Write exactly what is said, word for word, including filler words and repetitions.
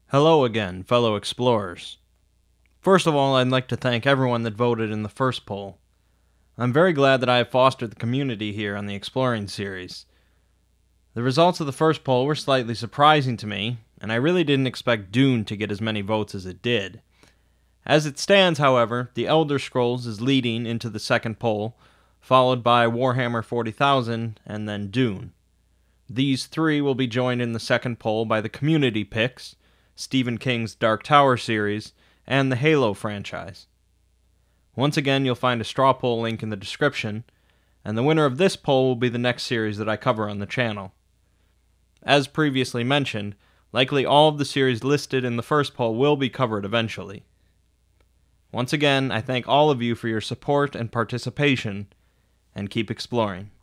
Hello again, fellow explorers. First of all, I'd like to thank everyone that voted in the first poll. I'm very glad that I have fostered the community here on the Exploring series. The results of the first poll were slightly surprising to me, and I really didn't expect Dune to get as many votes as it did. As it stands, however, The Elder Scrolls is leading into the second poll, followed by Warhammer forty thousand, and then Dune. These three will be joined in the second poll by the community picks, Stephen King's Dark Tower series, and the Halo franchise. Once again, you'll find a straw poll link in the description, and the winner of this poll will be the next series that I cover on the channel. As previously mentioned, likely all of the series listed in the first poll will be covered eventually. Once again, I thank all of you for your support and participation, and keep exploring.